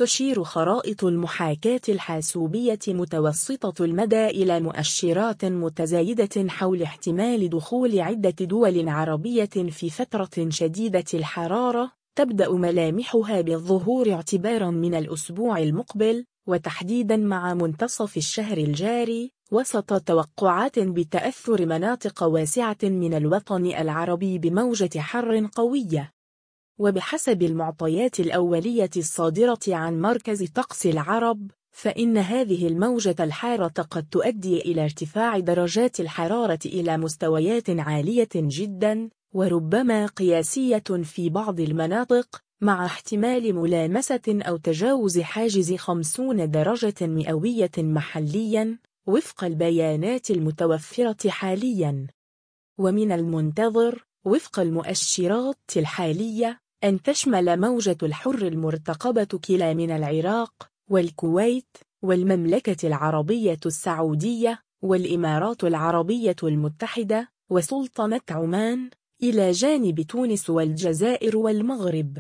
تشير خرائط المحاكاة الحاسوبية متوسطة المدى إلى مؤشرات متزايدة حول احتمال دخول عدة دول عربية في فترة شديدة الحرارة، تبدأ ملامحها بالظهور اعتباراً من الأسبوع المقبل، وتحديداً مع منتصف الشهر الجاري، وسط توقعات بتأثر مناطق واسعة من الوطن العربي بموجة حر قوية. وبحسب المعطيات الأولية الصادرة عن مركز طقس العرب، فإن هذه الموجة الحارة قد تؤدي إلى ارتفاع درجات الحرارة إلى مستويات عالية جداً، وربما قياسية في بعض المناطق، مع احتمال ملامسة أو تجاوز حاجز 50 درجة مئوية محلياً، وفق البيانات المتوفرة حالياً. ومن المنتظر، وفق المؤشرات الحالية، أن تشمل موجة الحر المرتقبة كلا من العراق، والكويت، والمملكة العربية السعودية، والإمارات العربية المتحدة، وسلطنة عمان، إلى جانب تونس والجزائر والمغرب.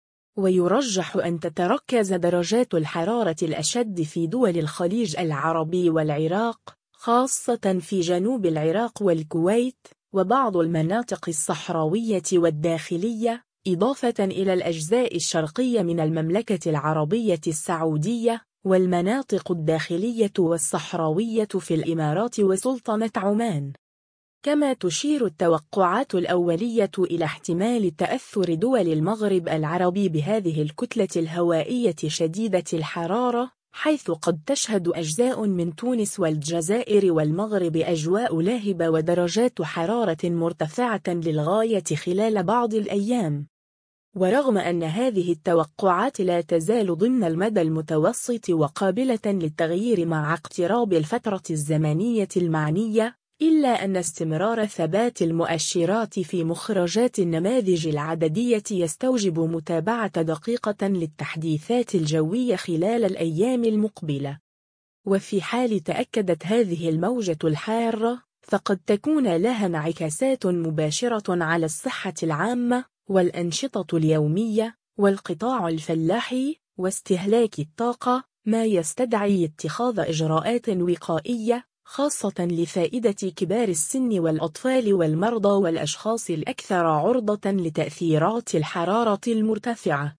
ويرجح أن تتركز درجات الحرارة الأشد في دول الخليج العربي والعراق، خاصة في جنوب العراق والكويت، وبعض المناطق الصحراوية والداخلية، إضافة إلى الأجزاء الشرقية من المملكة العربية السعودية، والمناطق الداخلية والصحراوية في الإمارات وسلطنة عمان. كما تشير التوقعات الأولية إلى احتمال تأثر دول المغرب العربي بهذه الكتلة الهوائية شديدة الحرارة، حيث قد تشهد أجزاء من تونس والجزائر والمغرب أجواء لاهبة ودرجات حرارة مرتفعة للغاية خلال بعض الأيام. ورغم أن هذه التوقعات لا تزال ضمن المدى المتوسط وقابلة للتغيير مع اقتراب الفترة الزمنية المعنية، إلا أن استمرار ثبات المؤشرات في مخرجات النماذج العددية يستوجب متابعة دقيقة للتحديثات الجوية خلال الأيام المقبلة. وفي حال تأكدت هذه الموجة الحارة، فقد تكون لها انعكاسات مباشرة على الصحة العامة، والأنشطة اليومية، والقطاع الفلاحي، واستهلاك الطاقة، ما يستدعي اتخاذ إجراءات وقائية، خاصة لفائدة كبار السن والأطفال والمرضى والأشخاص الأكثر عرضة لتأثيرات الحرارة المرتفعة.